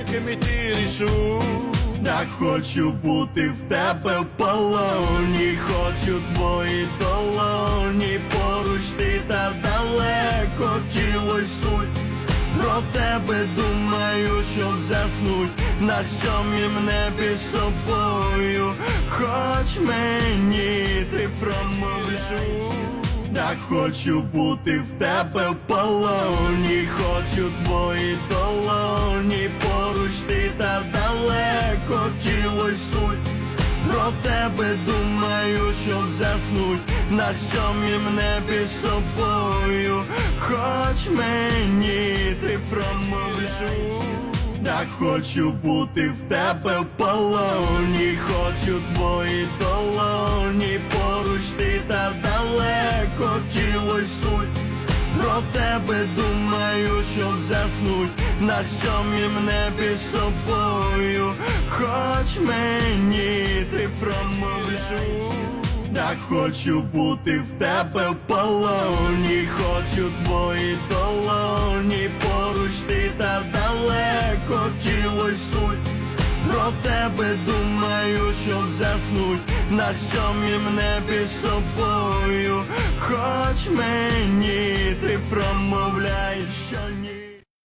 якими ти рішу. Так хочу бути в тебе в полоні, хочу твої долоні, поруч ти та далеко, тіло й суть. Про тебе думаю, щоб заснуть на сьомім небі з тобою. Хоч мені ти промовляєш. Так хочу бути в тебе в полоні, хочу твої долоні, поруч ти та далеко, тіло й суть. Про тебе думаю, щоб заснуть на сьомім небі з тобою. Хоч мені ти промовляєш. Так хочу бути в тебе в полоні, хочу твої долоні, поруч ти та далеко, тіло й суть. Про тебе думаю, щоб заснуть на сьомім небі з тобою. Хоч мені ти промовляєш. Так хочу бути в тебе в полоні, хочу твої долоні, поруч ти та далеко, тіло й суть. Про тебе думаю, щоб заснуть на сьомім небі з тобою. Хоч мені ти промовляєш, що ні.